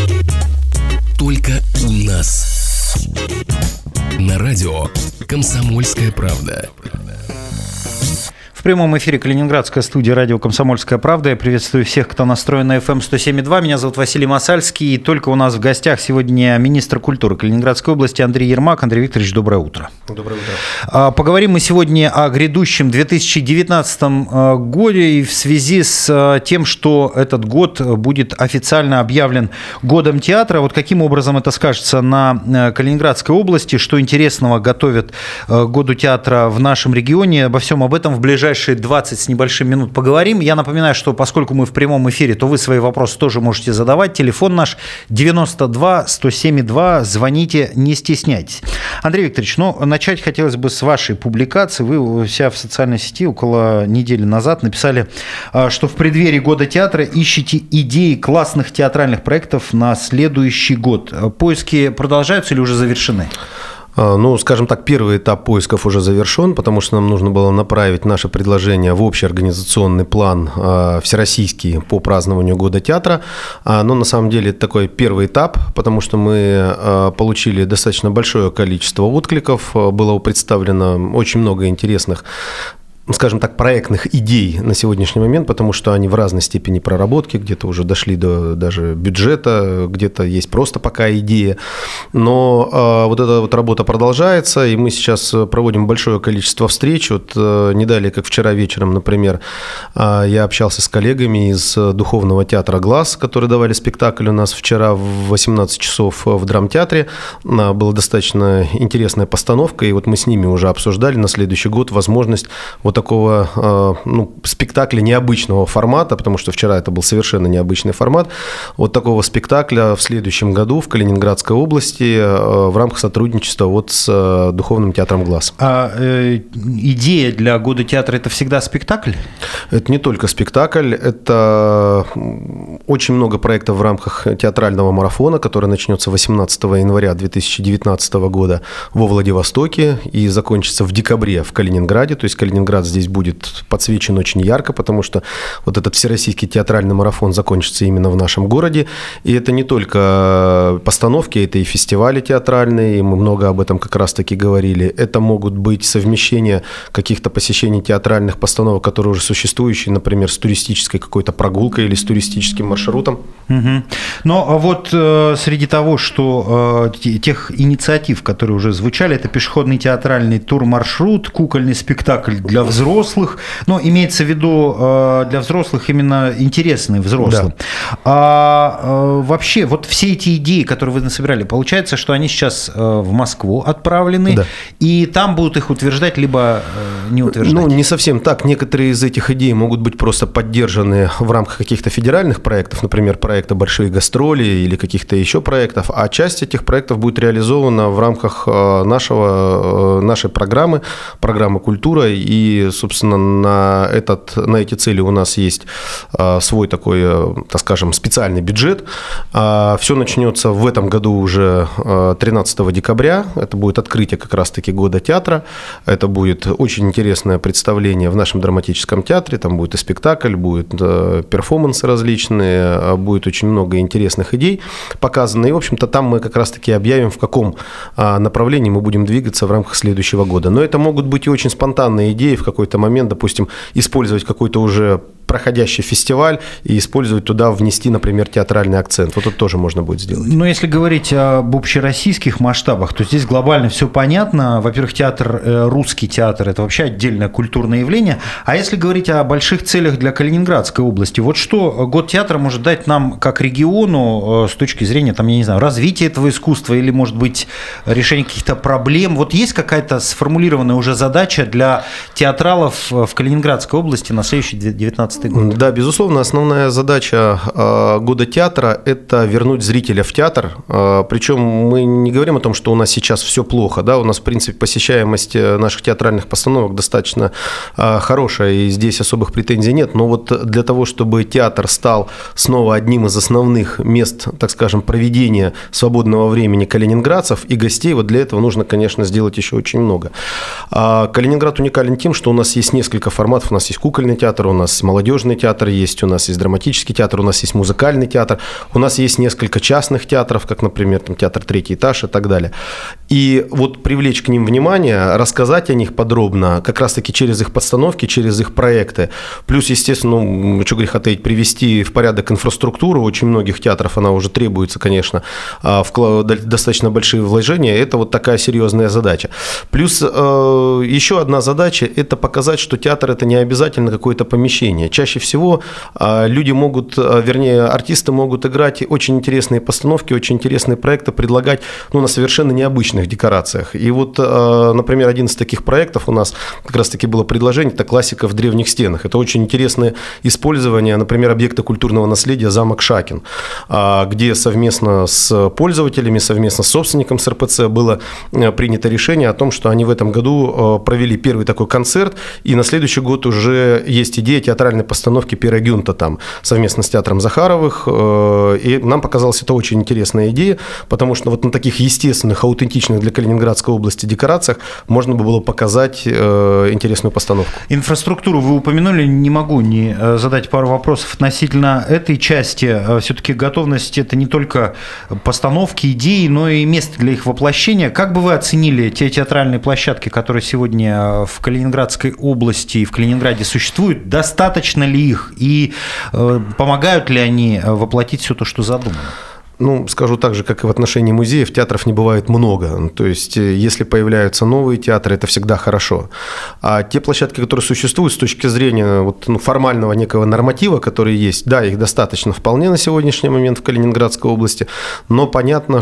Только у нас. На радио «Комсомольская правда». В прямом эфире Калининградская студия радио «Комсомольская правда». Я приветствую всех, кто настроен на FM 107.2. Меня зовут Василий Масальский. И только у нас в гостях сегодня министр культуры Калининградской области Андрей Ермак. Андрей Викторович, доброе утро. Доброе утро. Поговорим мы сегодня о грядущем 2019 году и в связи с тем, что этот год будет официально объявлен годом театра. Вот каким образом это скажется на Калининградской области, что интересного готовят к году театра в нашем регионе. Обо всем об этом в ближайшие 20 с небольшим минут поговорим. Я напоминаю, что поскольку мы в прямом эфире, то вы свои вопросы тоже можете задавать. Телефон наш 92-107-2. Звоните, не стесняйтесь. Андрей Викторович, начать хотелось бы с вашей публикации. Вы у себя в социальной сети около недели назад написали, что в преддверии года театра ищете идеи классных театральных проектов на следующий год. Поиски продолжаются или уже завершены? Скажем так, первый этап поисков уже завершен, потому что нам нужно было направить наше предложение в общий организационный план всероссийский по празднованию года театра. Но на самом деле это такой первый этап, потому что мы получили достаточно большое количество откликов, было представлено очень много интересных, скажем так, проектных идей на сегодняшний момент, потому что они в разной степени проработки, где-то уже дошли до даже бюджета, где-то есть просто пока идея. Но вот эта вот работа продолжается, и мы сейчас проводим большое количество встреч. Вот не далее, как вчера вечером, например, я общался с коллегами из Духовного театра «Глаз», которые давали спектакль у нас вчера в 18 часов в драмтеатре. Была достаточно интересная постановка, и вот мы с ними уже обсуждали на следующий год возможность вот такого спектакля необычного формата, потому что вчера это был совершенно необычный формат, вот такого спектакля в следующем году в Калининградской области в рамках сотрудничества с Духовным театром «Глаз». Идея для года театра – это всегда спектакль? Это не только спектакль, это очень много проектов в рамках театрального марафона, который начнется 18 января 2019 года во Владивостоке и закончится в декабре в Калининграде, то есть Калининград здесь будет подсвечен очень ярко, потому что вот этот всероссийский театральный марафон закончится именно в нашем городе. И это не только постановки, это и фестивали театральные, и мы много об этом как раз-таки говорили. Это могут быть совмещения каких-то посещений театральных постановок, которые уже существующие, например, с туристической какой-то прогулкой или с туристическим маршрутом. Угу. Но вот среди того, что тех инициатив, которые уже звучали, это пешеходный театральный тур-маршрут, кукольный спектакль для взрослых, но имеется в виду для взрослых именно интересные взрослым. Да. Вообще, вот все эти идеи, которые вы насобирали, получается, что они сейчас в Москву отправлены, да, и там будут их утверждать, либо не утверждать? Не совсем так. Некоторые из этих идей могут быть просто поддержаны в рамках каких-то федеральных проектов, например, проекта «Большие гастроли» или каких-то еще проектов, а часть этих проектов будет реализована в рамках нашей программы «Культура», и, собственно, на эти цели у нас есть свой такой, так скажем, специальный бюджет. Все начнется в этом году уже 13 декабря. Это будет открытие как раз-таки года театра. Это будет очень интересное представление в нашем драматическом театре. Там будет и спектакль, будут перформансы различные, будет очень много интересных идей показано. И, в общем-то, там мы как раз-таки объявим, в каком направлении мы будем двигаться в рамках следующего года. Но это могут быть и очень спонтанные идеи, в какой-то момент, допустим, использовать какой-то уже проходящий фестиваль и использовать туда, внести, например, театральный акцент. Вот это тоже можно будет сделать. Но если говорить об общероссийских масштабах, то здесь глобально все понятно. Во-первых, русский театр – это вообще отдельное культурное явление. А если говорить о больших целях для Калининградской области, вот что год театра может дать нам как региону с точки зрения, там, я не знаю, развития этого искусства или, может быть, решения каких-то проблем? Вот есть какая-то сформулированная уже задача для театралов в Калининградской области на следующий 2019 год? Да, безусловно, основная задача года театра – это вернуть зрителя в театр. Причем мы не говорим о том, что у нас сейчас все плохо. Да? У нас, в принципе, посещаемость наших театральных постановок достаточно хорошая, и здесь особых претензий нет. Но вот для того, чтобы театр стал снова одним из основных мест, так скажем, проведения свободного времени калининградцев и гостей, вот для этого нужно, конечно, сделать еще очень много. Калининград уникален тем, что у нас есть несколько форматов. У нас есть кукольный театр, у нас молодежный молодежный театр есть, у нас есть драматический театр, у нас есть музыкальный театр, у нас есть несколько частных театров, как, например, там, театр «Третий этаж» и так далее. И вот привлечь к ним внимание, рассказать о них подробно, как раз-таки через их постановки, через их проекты. Плюс, естественно, что греха таить, привести в порядок инфраструктуру. Очень многих театров она уже требуется, конечно, достаточно большие вложения. Это вот такая серьезная задача. Плюс еще одна задача – это показать, что театр – это не обязательно какое-то помещение. Чаще всего люди могут, вернее, артисты могут играть очень интересные постановки, очень интересные проекты, предлагать на совершенно необычных декорациях. И вот, например, один из таких проектов у нас как раз-таки было предложение – это классика в древних стенах. Это очень интересное использование, например, объекта культурного наследия замок Шакин, где совместно с пользователями, совместно с собственником с РПЦ было принято решение о том, что они в этом году провели первый такой концерт, и на следующий год уже есть идея театральной постановки «Пера Гюнта» там, совместно с театром Захаровых, и нам показалась это очень интересная идея, потому что вот на таких естественных, аутентичных для Калининградской области декорациях можно было показать интересную постановку. Инфраструктуру вы упомянули, не могу не задать пару вопросов относительно этой части. Все-таки готовность – это не только постановки, идеи, но и место для их воплощения. Как бы вы оценили те театральные площадки, которые сегодня в Калининградской области и в Калининграде существуют? Достаточно ли их? И помогают ли они воплотить все то, что задумано? Скажу так же, как и в отношении музеев, театров не бывает много. То есть, если появляются новые театры, это всегда хорошо. А те площадки, которые существуют с точки зрения формального некого норматива, который есть, да, их достаточно вполне на сегодняшний момент в Калининградской области, но понятно,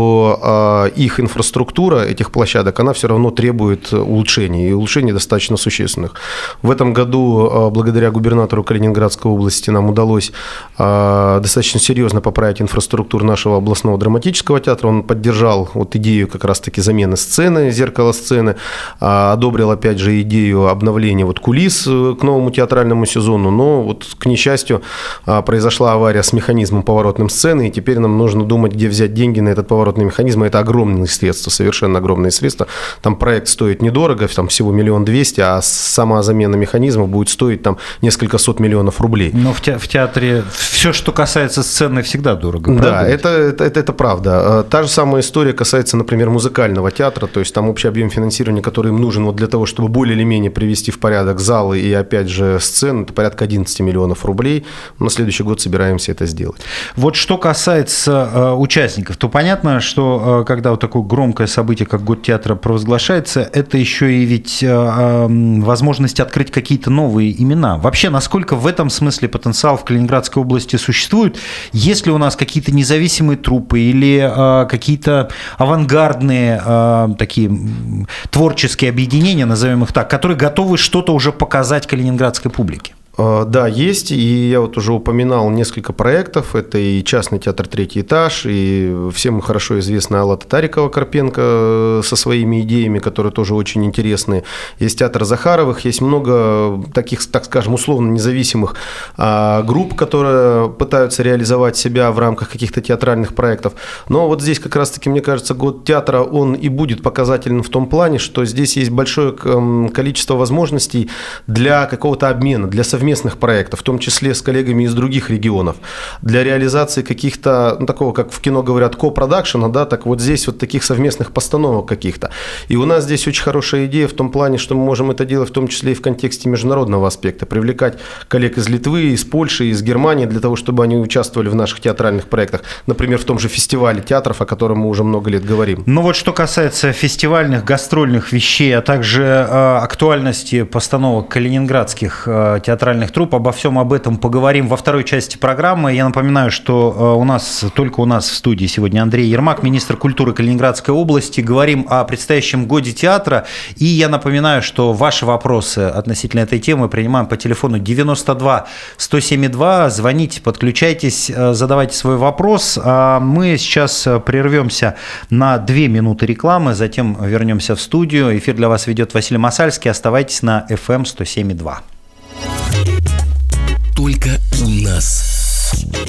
что их инфраструктура, этих площадок, она все равно требует улучшений, и улучшений достаточно существенных. В этом году, благодаря губернатору Калининградской области, нам удалось достаточно серьезно поправить инфраструктуру нашего областного драматического театра. Он поддержал идею как раз-таки замены сцены, зеркала сцены, одобрил опять же идею обновления кулис к новому театральному сезону, но к несчастью произошла авария с механизмом поворотным сцены, и теперь нам нужно думать, где взять деньги на этот поворотный механизм. Это огромные средства, совершенно огромные средства. Там проект стоит недорого, там всего 1 200 000, а сама замена механизма будет стоить там несколько сот миллионов рублей. Но в театре все, что касается сцены, всегда дорого. Да, это правда. Та же самая история касается, например, музыкального театра, то есть там общий объем финансирования, который им нужен для того, чтобы более или менее привести в порядок залы и, опять же, сцены, это порядка 11 миллионов рублей. На следующий год собираемся это сделать. Вот что касается участников, то понятно, что когда такое громкое событие, как Год театра, провозглашается, это еще и ведь возможность открыть какие-то новые имена. Вообще, насколько в этом смысле потенциал в Калининградской области существует? Есть ли у нас какие-то независимые труппы или какие-то авангардные такие творческие объединения, назовем их так, которые готовы что-то уже показать калининградской публике? Да, есть, и я уже упоминал несколько проектов, это и частный театр «Третий этаж», и всем хорошо известная Алла Татарикова-Карпенко со своими идеями, которые тоже очень интересные. Есть театр Захаровых, есть много таких, так скажем, условно независимых групп, которые пытаются реализовать себя в рамках каких-то театральных проектов. Но вот здесь как раз-таки, мне кажется, Год театра, он и будет показательным в том плане, что здесь есть большое количество возможностей для какого-то обмена, для совместных проектов, в том числе с коллегами из других регионов, для реализации каких-то, такого, как в кино говорят, ко-продакшена, да, так вот здесь таких совместных постановок каких-то. И у нас здесь очень хорошая идея в том плане, что мы можем это делать в том числе и в контексте международного аспекта, привлекать коллег из Литвы, из Польши, из Германии для того, чтобы они участвовали в наших театральных проектах, например, в том же фестивале театров, о котором мы уже много лет говорим. Ну вот что касается фестивальных, гастрольных вещей, а также актуальности постановок калининградских театральных труп. Обо всем об этом поговорим во второй части программы. Я напоминаю, что только у нас в студии сегодня Андрей Ермак, министр культуры Калининградской области. Говорим о предстоящем Годе театра. И я напоминаю, что ваши вопросы относительно этой темы принимаем по телефону 92 107 2. Звоните, подключайтесь, задавайте свой вопрос. Мы сейчас прервемся на 2 минуты рекламы, затем вернемся в студию. Эфир для вас ведет Василий Масальский. Оставайтесь на FM 107,2. Только у нас.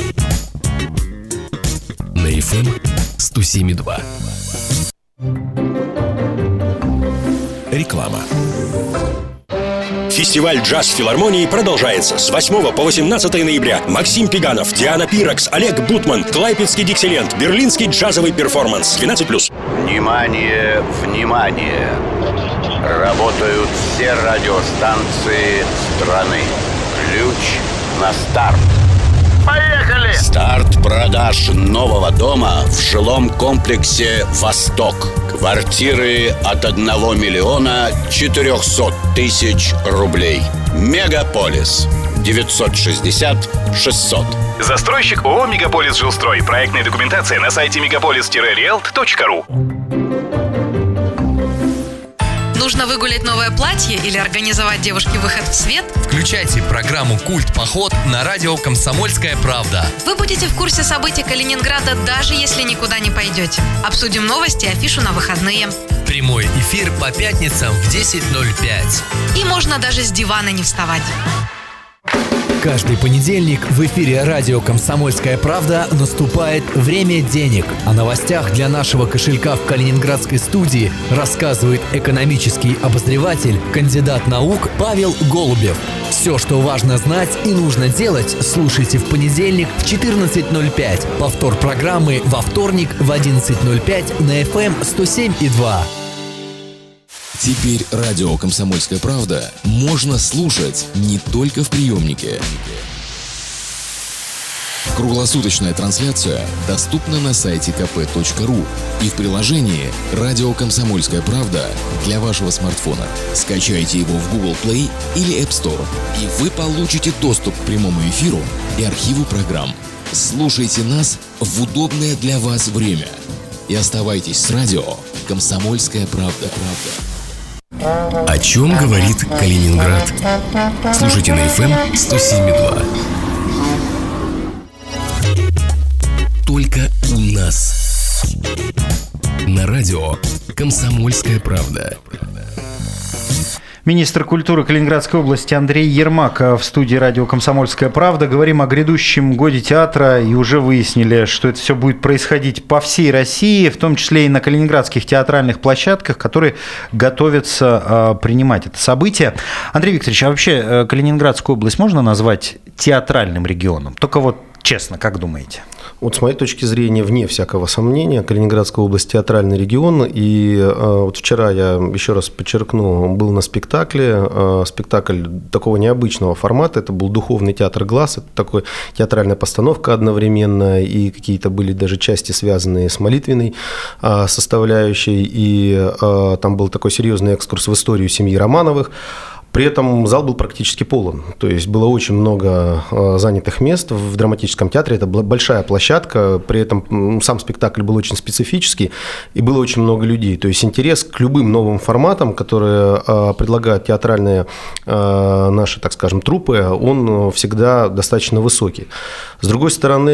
На FM 107,2. Реклама. Фестиваль «Джаз филармонии» продолжается с 8 по 18 ноября. Максим Пиганов, Диана Пирокс, Олег Бутман, Клайпедский диксиленд, Берлинский джазовый перформанс. 12+. Внимание, внимание! Работают все радиостанции страны. Ключ на старт. Поехали! Старт продаж нового дома в жилом комплексе «Восток». Квартиры от 1 миллиона 400 тысяч рублей. Мегаполис 960-600. Застройщик ООО «Мегаполис Жилстрой». Проектная документация на сайте megapolis-realt.ru. Нужно выгулять новое платье или организовать девушке выход в свет? Включайте программу «Культ-поход» на радио «Комсомольская правда». Вы будете в курсе событий Калининграда, даже если никуда не пойдете. Обсудим новости и афишу на выходные. Прямой эфир по пятницам в 10:05. И можно даже с дивана не вставать. Каждый понедельник в эфире радио «Комсомольская правда» наступает «Время денег». О новостях для нашего кошелька в калининградской студии рассказывает экономический обозреватель, кандидат наук Павел Голубев. Все, что важно знать и нужно делать, слушайте в понедельник в 14:05. Повтор программы во вторник в 11:05 на FM 107,2. Теперь радио «Комсомольская правда» можно слушать не только в приемнике. Круглосуточная трансляция доступна на сайте kp.ru и в приложении «Радио Комсомольская правда» для вашего смартфона. Скачайте его в Google Play или App Store, и вы получите доступ к прямому эфиру и архиву программ. Слушайте нас в удобное для вас время и оставайтесь с радио «Комсомольская правда». О чем говорит Калининград? Слушайте на FM 107,2. Только у нас. На радио «Комсомольская правда». Министр культуры Калининградской области Андрей Ермак в студии радио «Комсомольская правда». Говорим о грядущем годе театра и уже выяснили, что это все будет происходить по всей России, в том числе и на калининградских театральных площадках, которые готовятся принимать это событие. Андрей Викторович, а вообще Калининградскую область можно назвать театральным регионом? Только вот честно, как думаете? Вот с моей точки зрения, вне всякого сомнения, Калининградская область – театральный регион. И вот вчера, я еще раз подчеркну, был на спектакле. Спектакль такого необычного формата. Это был духовный театр «Глаз». Это такой театральная постановка одновременно. И какие-то были даже части, связанные с молитвенной составляющей. И там был такой серьезный экскурс в историю семьи Романовых. При этом зал был практически полон, то есть было очень много занятых мест в драматическом театре, это была большая площадка, при этом сам спектакль был очень специфический и было очень много людей, то есть интерес к любым новым форматам, которые предлагают театральные наши, так скажем, труппы, он всегда достаточно высокий. С другой стороны,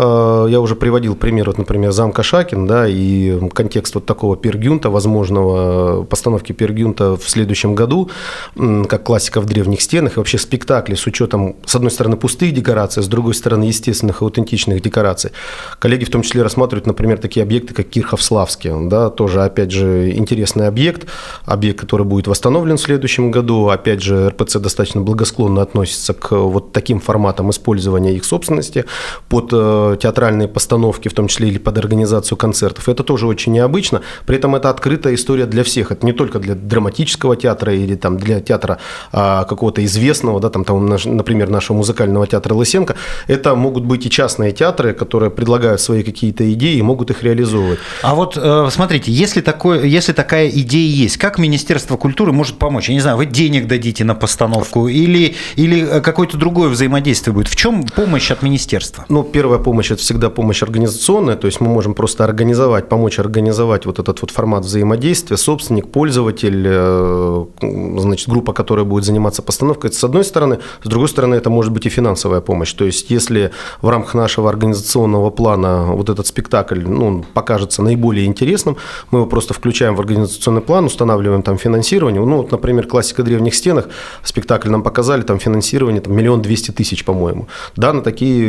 я уже приводил пример, вот, например, «Замка Шакин», да, и контекст вот такого Пир Гюнта, возможного постановки Пир Гюнта в следующем году, как классика в древних стенах, и вообще спектакли с учетом, с одной стороны, пустых декораций, с другой стороны, естественных и аутентичных декораций. Коллеги в том числе рассматривают, например, такие объекты, как Кирхов-Славский, да, тоже, опять же, интересный объект, который будет восстановлен в следующем году. Опять же, РПЦ достаточно благосклонно относится к вот таким форматам использования их собственности под театральные постановки, в том числе или под организацию концертов. Это тоже очень необычно. При этом это открытая история для всех. Это не только для драматического театра или там, для театра какого-то известного, да, там, например, нашего музыкального театра Лысенко. Это могут быть и частные театры, которые предлагают свои какие-то идеи и могут их реализовывать. А вот смотрите, если такая идея есть, как Министерство культуры может помочь? Я не знаю, вы денег дадите на постановку или какое-то другое взаимодействие будет? В чем помощь от министерства? Ну, первая помощь – это всегда помощь организационная, то есть мы можем просто помочь организовать вот этот вот формат взаимодействия, собственник, пользователь, значит, группа, которая будет заниматься постановкой, это с одной стороны. С другой стороны, это может быть и финансовая помощь. То есть, если в рамках нашего организационного плана вот этот спектакль покажется наиболее интересным, мы его просто включаем в организационный план, устанавливаем там финансирование. Ну, вот, например, «Классика древних стенах», спектакль нам показали, там финансирование 1 200 000, по-моему. Да, на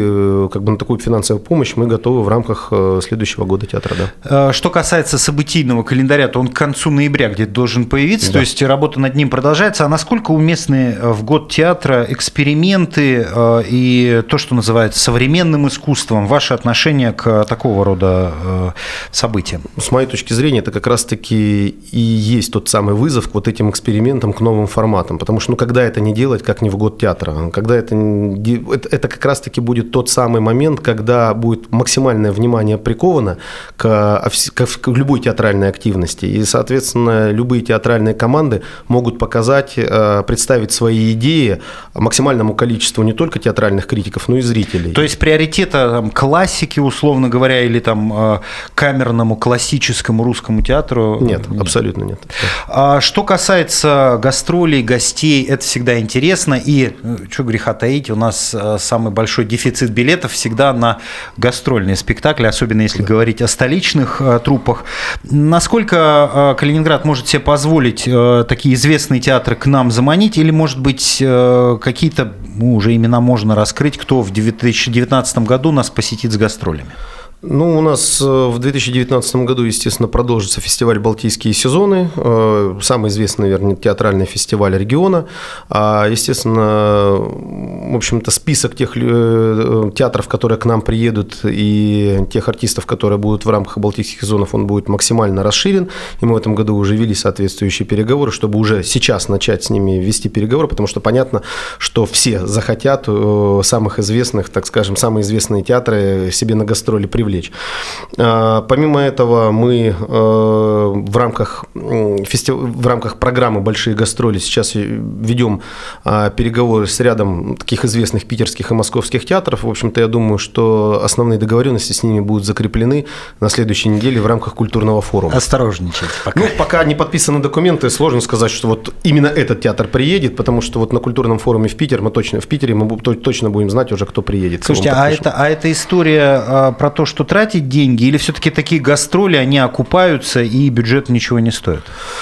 такую финансовую помощь мы готовы в рамках следующего года театра, да. Что касается событийного календаря, то он к концу ноября где-то должен появиться, да. То есть работа над ним продолжается. А насколько насколько уместны в год театра эксперименты и то, что называется современным искусством, ваше отношение к такого рода событиям? С моей точки зрения, это как раз-таки и есть тот самый вызов к вот этим экспериментам, к новым форматам. Потому что, когда это не делать, как не в год театра? Когда это как раз-таки будет тот самый момент, когда будет максимальное внимание приковано к любой театральной активности. И, соответственно, любые театральные команды могут показать, представить свои идеи максимальному количеству не только театральных критиков, но и зрителей. То есть приоритета классики, условно говоря, или камерному классическому русскому театру? Нет, абсолютно нет. Что касается гастролей, гостей, это всегда интересно. И, что греха таить, у нас самый большой дефицит билетов всегда на гастрольные спектакли, особенно если говорить о столичных труппах. Насколько Калининград может себе позволить такие известные театры к нам заманить, или, может быть, какие-то уже имена можно раскрыть, кто в 2019 году нас посетит с гастролями? У нас в 2019 году, естественно, продолжится фестиваль «Балтийские сезоны», самый известный, наверное, театральный фестиваль региона. Естественно, в общем-то, список тех театров, которые к нам приедут, и тех артистов, которые будут в рамках «Балтийских сезонов», он будет максимально расширен. И мы в этом году уже вели соответствующие переговоры, чтобы уже сейчас начать с ними вести переговоры, потому что понятно, что все захотят самых известных, так скажем, самые известные театры себе на гастроли привлечь. Помимо этого, мы в рамках программы «Большие гастроли» сейчас ведем переговоры с рядом таких известных питерских и московских театров. В общем-то, я думаю, что основные договоренности с ними будут закреплены на следующей неделе в рамках культурного форума. Осторожничайте пока. Пока не подписаны документы, сложно сказать, что вот именно этот театр приедет, потому что вот на культурном форуме в Питере мы точно будем знать уже, кто приедет. Слушайте, а эта история про то, что тратить деньги, или все-таки такие гастроли, они окупаются и бюджет ничего не стоит?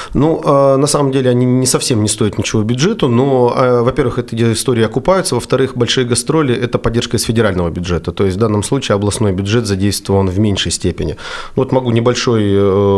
На самом деле они не совсем не стоят ничего бюджету, но, во-первых, эти истории окупаются, во-вторых, большие гастроли – это поддержка из федерального бюджета, то есть в данном случае областной бюджет задействован в меньшей степени. Могу небольшой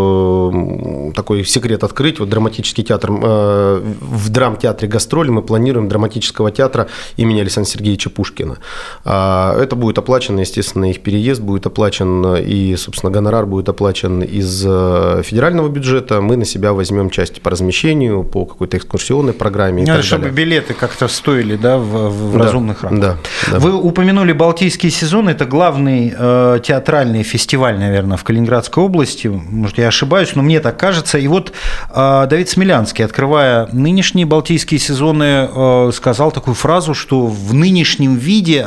такой секрет открыть. Вот драматический театр, в драмтеатре «Гастроли» мы планируем драматического театра имени Александра Сергеевича Пушкина. Это будет оплачено, естественно, их переезд будет оплачен, и, собственно, гонорар будет оплачен из федерального бюджета. Мы на себя возьмем часть по размещению, по какой-то экскурсионной программе и так чтобы далее. Билеты как-то стоили, в разумных рамках. Да. Вы упомянули «Балтийские сезоны». Это главный театральный фестиваль, наверное, в Калининградской области. Может, я ошибаюсь, но мне так кажется. И вот Давид Смелянский, открывая нынешние «Балтийские сезоны», сказал такую фразу, что в нынешнем виде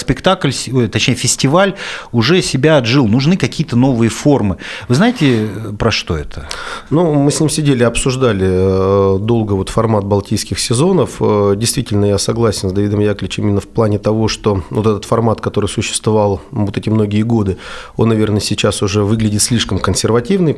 фестиваль уже себя отжил, нужны какие-то новые формы. Вы знаете, про что это? Мы с ним сидели, обсуждали долго формат «Балтийских сезонов». Действительно, я согласен с Давидом Яковлевичем именно в плане того, что вот этот формат, который существовал вот эти многие годы, он, наверное, сейчас уже выглядит слишком консервативным,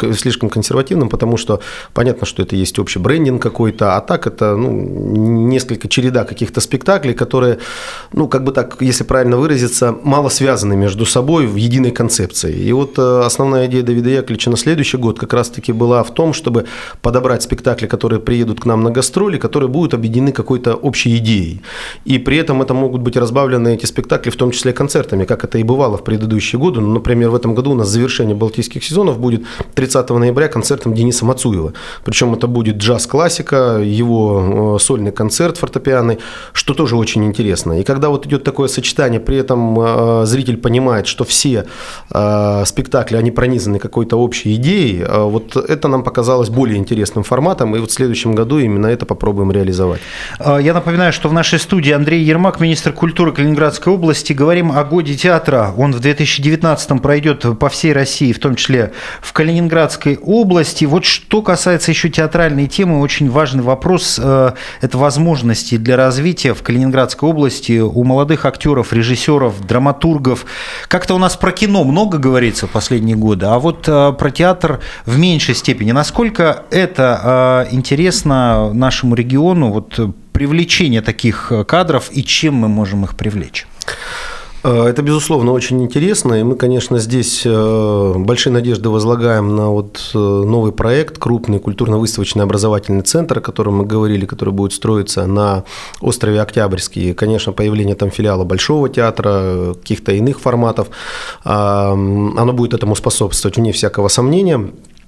потому что понятно, что это есть общий брендинг какой-то, а так это несколько череда каких-то спектаклей, которые, если правильно выразиться, мало связаны между собой в единой концепции. И вот основная идея Давида Яковлевича на следующий год как раз-таки была в том, чтобы подобрать спектакли, которые приедут к нам на гастроли, которые будут объединены какой-то общей идеей. И при этом это могут быть разбавлены эти спектакли, в том числе концертами, как это и бывало в предыдущие годы. Например, в этом году у нас завершение «Балтийских сезонов» будет 30 ноября концертом Дениса Мацуева. Причем это будет джаз-классика, его сольный концерт фортепианный, что тоже очень интересно. И когда вот идет такое сочетание, при этом зритель понимает, что все спектакли, они пронизаны какой-то общей идеей, вот это нам показалось более интересным форматом, и вот в следующем году именно это попробуем реализовать. Я напоминаю, что в нашей студии Андрей Ермак, министр культуры Калининградской области. Говорим о годе театра. Он в 2019-м пройдет по всей России, в том числе в Калининградской области. Вот что касается еще театральной темы, очень важный вопрос – это возможности для развития в Калининградской области у молодых актеров, режиссеров, драматургов. Как-то у нас про кино много говорится в последние годы, а вот про театр в меньшей степени. Насколько это интересно нашему региону, вот привлечение таких кадров, и чем мы можем их привлечь? Это, безусловно, очень интересно, и мы, конечно, здесь большие надежды возлагаем на новый проект, крупный культурно-выставочный образовательный центр, о котором мы говорили, который будет строиться на острове Октябрьский. И, конечно, появление там филиала Большого театра, каких-то иных форматов, оно будет этому способствовать, вне всякого сомнения.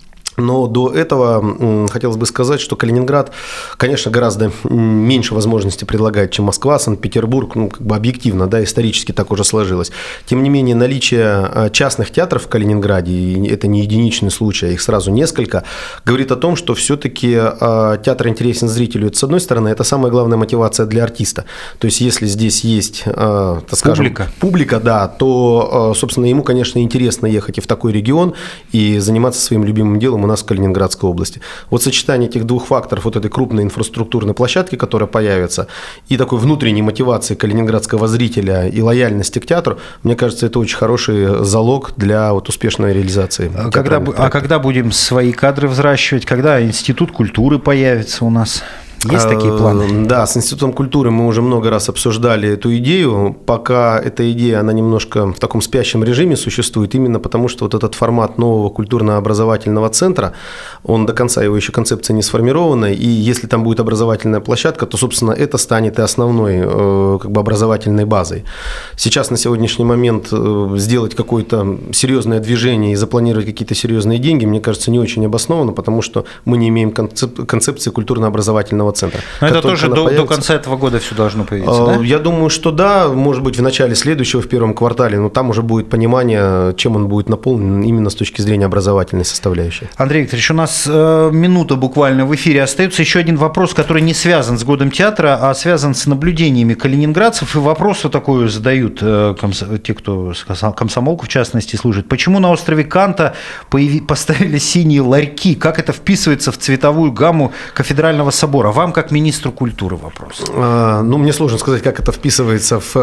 Но до этого хотелось бы сказать, что Калининград, конечно, гораздо меньше возможностей предлагает, чем Москва, Санкт-Петербург, объективно, да, исторически так уже сложилось. Тем не менее, наличие частных театров в Калининграде, и это не единичный случай, а их сразу несколько, говорит о том, что все-таки театр интересен зрителю. Это, с одной стороны, это самая главная мотивация для артиста. То есть, если здесь есть, так скажем, публика, да, то, собственно, ему, конечно, интересно ехать и в такой регион, и заниматься своим любимым делом у нас в Калининградской области. Сочетание этих двух факторов, этой крупной инфраструктурной площадки, которая появится, и такой внутренней мотивации калининградского зрителя и лояльности к театру, мне кажется, это очень хороший залог для успешной реализации. Когда будем свои кадры взращивать? Когда институт культуры появится у нас? Есть такие планы? Да, с Институтом культуры мы уже много раз обсуждали эту идею. Пока эта идея, она немножко в таком спящем режиме существует, именно потому что этот формат нового культурно-образовательного центра, он до конца, его еще концепция не сформирована, и если там будет образовательная площадка, то, собственно, это станет и основной образовательной базой. Сейчас на сегодняшний момент сделать какое-то серьезное движение и запланировать какие-то серьезные деньги, мне кажется, не очень обоснованно, потому что мы не имеем концепции культурно-образовательного центра. Но это тоже до конца этого года все должно появиться, да? Я думаю, что да, может быть, в начале следующего, в первом квартале, но там уже будет понимание, чем он будет наполнен именно с точки зрения образовательной составляющей. Андрей Викторович, у нас минута буквально в эфире остается. Еще один вопрос, который не связан с годом театра, а связан с наблюдениями калининградцев. И вопрос такой задают те, кто комсомолку в частности служит. Почему на острове Канта поставили синие ларьки? Как это вписывается в цветовую гамму кафедрального собора? Вам, как министру культуры, вопрос. Мне сложно сказать, как это вписывается в...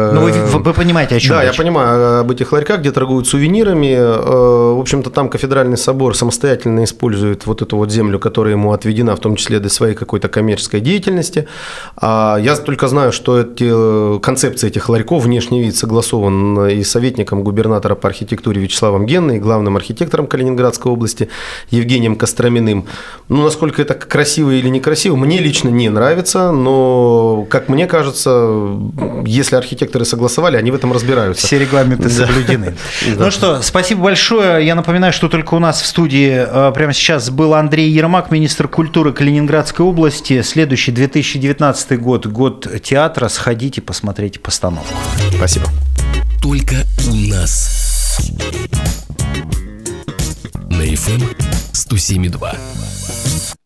Вы понимаете, о чем речь? Да, я понимаю об этих ларьках, где торгуют сувенирами. В общем-то, там кафедральный собор самостоятельно использует эту землю, которая ему отведена, в том числе для своей какой-то коммерческой деятельности. Я только знаю, что концепция этих ларьков, внешний вид согласован и советником губернатора по архитектуре Вячеславом Генной, и главным архитектором Калининградской области Евгением Костроминым. Насколько это красиво или некрасиво, мне лично не нравится, но, как мне кажется, если архитекторы согласовали, они в этом разбираются. Все регламенты соблюдены. Ну что, спасибо большое. Я напоминаю, что только у нас в студии прямо сейчас был Андрей Ермак, министр культуры Калининградской области. Следующий 2019 год, год театра. Сходите, посмотрите постановку. Спасибо. Только у нас. На FM 107.2.